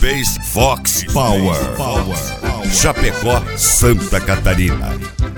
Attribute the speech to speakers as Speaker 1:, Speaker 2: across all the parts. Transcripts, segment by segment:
Speaker 1: Móveis Fox Power. Chapecó, Santa Catarina.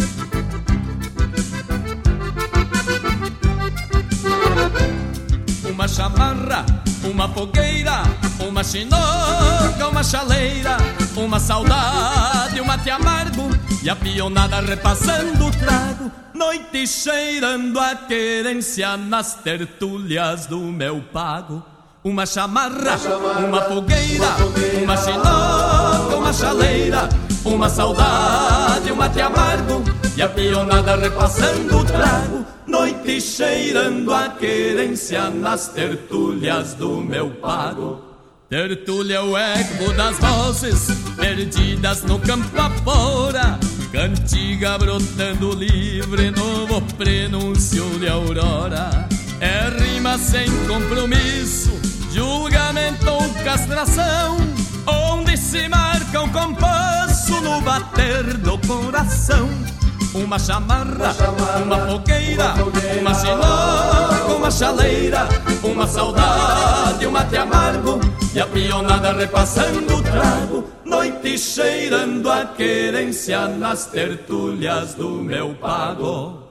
Speaker 2: Uma chamarra, uma fogueira, uma chinoca, uma chaleira, uma saudade, um mate amargo e a pionada repassando o trago. Noite cheirando a querência nas tertúlias do meu pago. Uma chamarra, uma fogueira, uma chinoca, uma chaleira, uma saudade, um mate amargo e a pionada repassando o trago. Noite cheirando a querência nas tertúlias do meu pago. Tertúlia é o eco das vozes perdidas no campo afora, cantiga brotando livre, novo prenúncio de aurora. É rima sem compromisso, julgamento ou castração, onde se marca um compasso no bater do coração. Uma chamarra, uma fogueira, uma chinoca, uma chaleira, uma saudade, um mate amargo e a pionada repassando o trago. Noite cheirando a querência nas tertúlias do meu pago.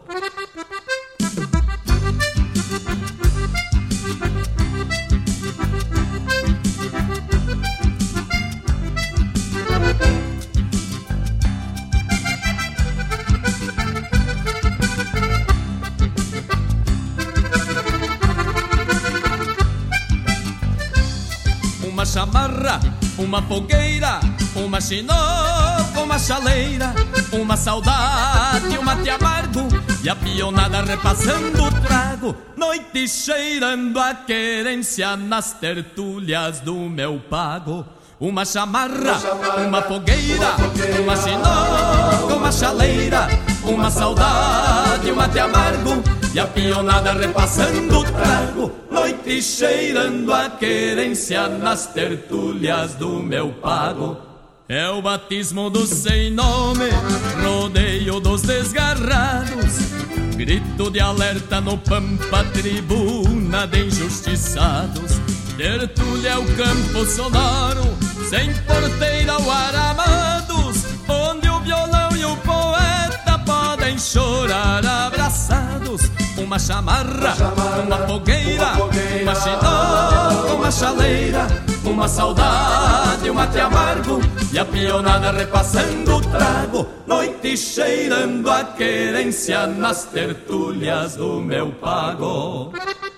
Speaker 2: Uma chamarra, uma fogueira, uma chinoca, uma chaleira, uma saudade, um mate amargo e a pionada repassando o trago. Noite cheirando a querência nas tertúlias do meu pago. Uma chamarra, uma fogueira, uma chinoca, uma chaleira, uma saudade, um mate amargo e a pionada repassando o trago. Noite cheirando a querência nas tertúlias do meu pago. É o batismo do sem nome, rodeio dos desgarrados, grito de alerta no pampa, tribuna de injustiçados. Tertúlia é o campo sonoro, sem porteira ou aramados, onde o violão e o poeta podem chorar abraçados. Uma chamarra, uma fogueira, uma chinoca, uma chaleira, uma saudade, um mate amargo e a pionada repassando o trago. Noite cheirando a querência nas tertúlias do meu pago.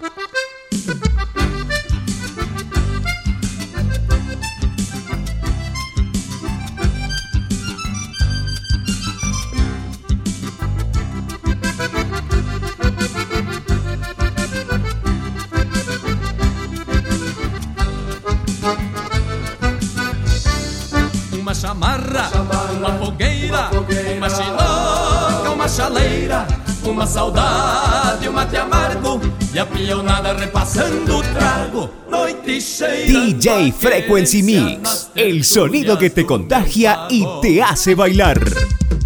Speaker 2: Uma chamarra, uma fogueira, uma chinoca, uma chaleira, uma saudade, um mate amargo e a pionada repassando o trago. Noite cheia.
Speaker 3: DJ Frequency Mix, el sonido que te contagia y te hace bailar.